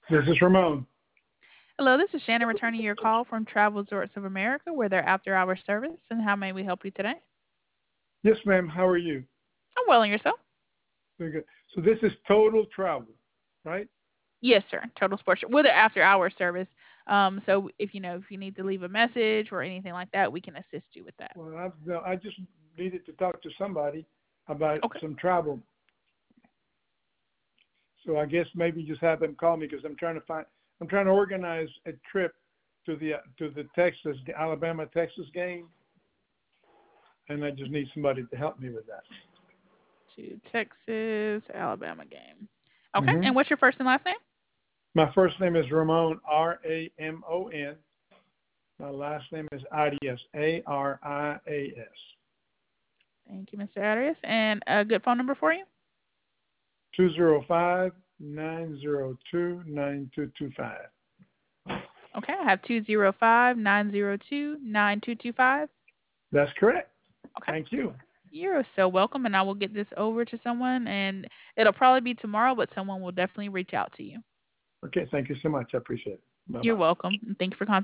This is Ramon. Hello, this is Shannon returning your call from Travel Resorts of America, where they're after-hour service. And how may we help you today? Yes, ma'am. How are you? I'm well, and yourself? Very good. So this is total travel, right? Yes, sir. Total sports with an after-hour service. So if you need to leave a message or anything like that, we can assist you with that. Well, no, I just needed to talk to somebody about Okay. some travel. So I guess maybe just have them call me because I'm trying to organize a trip to the Alabama Texas game, and I just need somebody to help me with that. To Texas, Alabama game. Okay. hmm And what's your first and last name? My first name is Ramon, Ramon. My last name is Arias, Arias. Thank you, Mr. Arias. And a good phone number for you? 205-902-9225. Okay. I have 205-902-9225. That's correct. Okay. Thank you. You're so welcome, and I will get this over to someone, and it'll probably be tomorrow, but someone will definitely reach out to you. Okay, thank you so much. I appreciate it. You're Bye-bye. welcome, and thank you for contacting